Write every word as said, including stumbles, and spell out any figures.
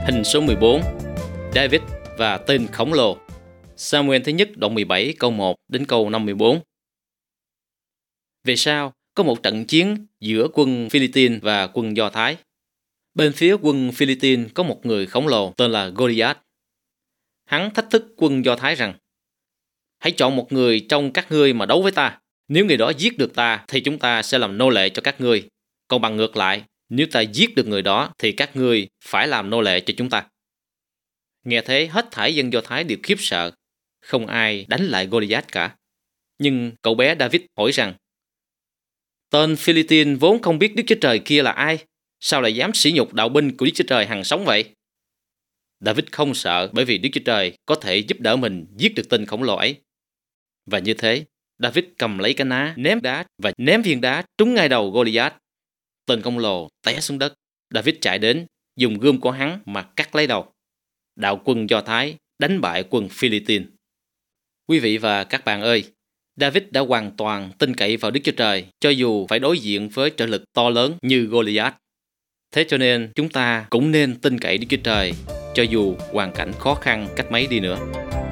Hình số mười bốn, David và tên khổng lồ. Sa-muel thứ nhất đoạn mười bảy câu một đến câu năm mươi bốn. Về sau, có một trận chiến giữa quân Philippines và quân Do Thái. Bên phía quân Philippines có một người khổng lồ tên là Goliath. Hắn thách thức quân Do Thái rằng: hãy chọn một người trong các ngươi mà đấu với ta. Nếu người đó giết được ta thì chúng ta sẽ làm nô lệ cho các ngươi. Còn bằng ngược lại, nếu ta giết được người đó thì các ngươi phải làm nô lệ cho chúng ta. Nghe thế, hết thảy dân Do Thái đều khiếp sợ. Không ai đánh lại Goliath cả. Nhưng cậu bé David hỏi rằng: tên Philippines vốn không biết Đức Chúa Trời kia là ai, sao lại dám sỉ nhục đạo binh của Đức Chúa Trời hằng sống vậy? David không sợ, bởi vì Đức Chúa Trời có thể giúp đỡ mình giết được tên khổng lồ ấy. Và như thế, David cầm lấy cái ná, ném đá và ném viên đá trúng ngay đầu Goliath. Tên khổng lồ té xuống đất. David chạy đến, dùng gươm của hắn mà cắt lấy đầu. Đạo quân Do Thái đánh bại quân Philippines. Quý vị và các bạn ơi, David đã hoàn toàn tin cậy vào Đức Chúa Trời, cho dù phải đối diện với trở lực to lớn như Goliath. Thế cho nên chúng ta cũng nên tin cậy Đức Chúa Trời, cho dù hoàn cảnh khó khăn cách mấy đi nữa.